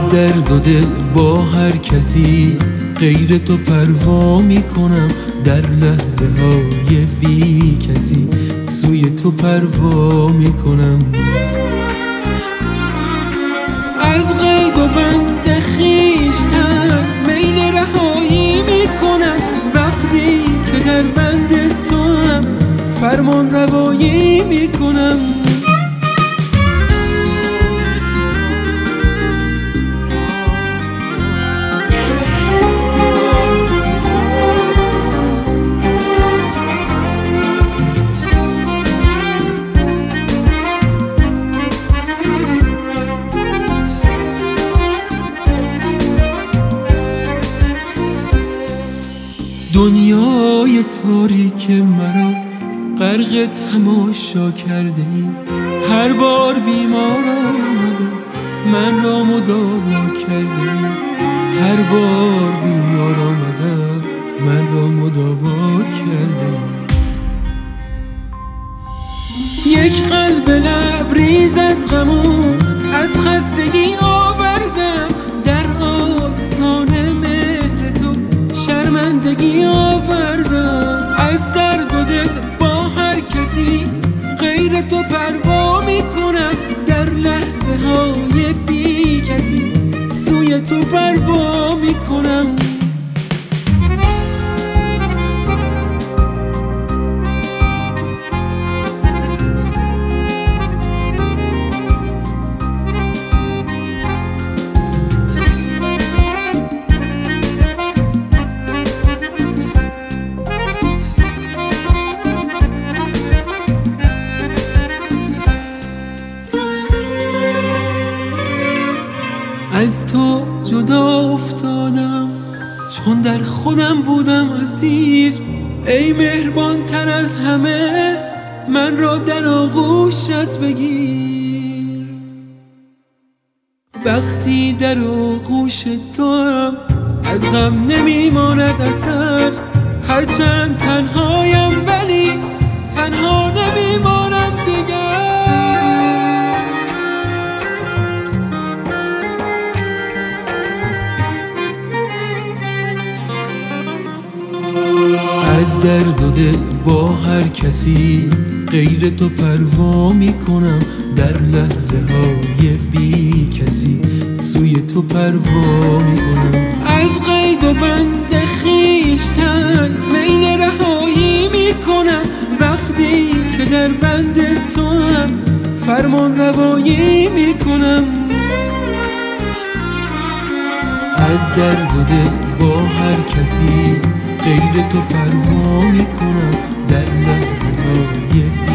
از درد و دل با هر کسی غیر تو پروا میکنم، در لحظه های بی کسی سوی تو پروا میکنم. از قید و بند خویشتن میل رهایی میکنم، وقتی که در بند تو هم فرمان روایی میکنم. دنیای تاریک مرا غرق تماشا کرده ای، هر بار بیمار آمدم من را مداوا کرده ای، هر بار بیمار آمدم من را مداوا کرده ای. یک قلب لبریز از غمو از خستگی آوردم، در آستان مهر تو شرمندگی آوردم. از درد و دل با هر کسی غیر تو پروا میکنم، در لحظه های بی کسی سوی تو پروا میکنم. از تو جدا افتادم چون در خودم بودم اسیر، ای مهربان تر از همه من را در آغوشت بگیر. وقتی در آغوش تو هم از غم نمیماند اثر، هرچند تنهایم ولی تنها نمیمانم دیگر. از درد و دل با هر کسی غیر تو پروا میکنم، در لحظه های بی کسی سوی تو پروا میکنم. از قید و بند خویشتن میل رهایی میکنم، وقتی که در بند تو هم فرمان روایی میکنم. از درد و دل با هر کسی غیر تو پروا میکنم، در لحظه های